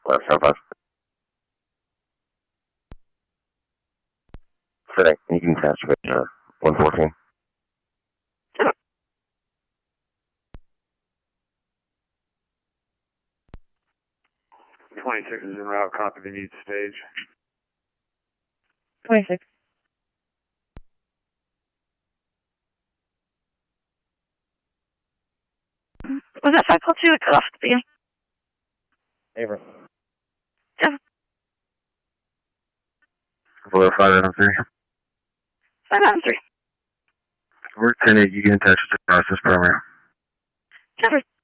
Sound 5. Fitting. You can catch page 114. 26 is en route. Copy the need stage. 26. Was that 502? It cut off at the beginning. Avery. Yeah. 593. 593. We're 10-8. You get in touch with the process program. Covered.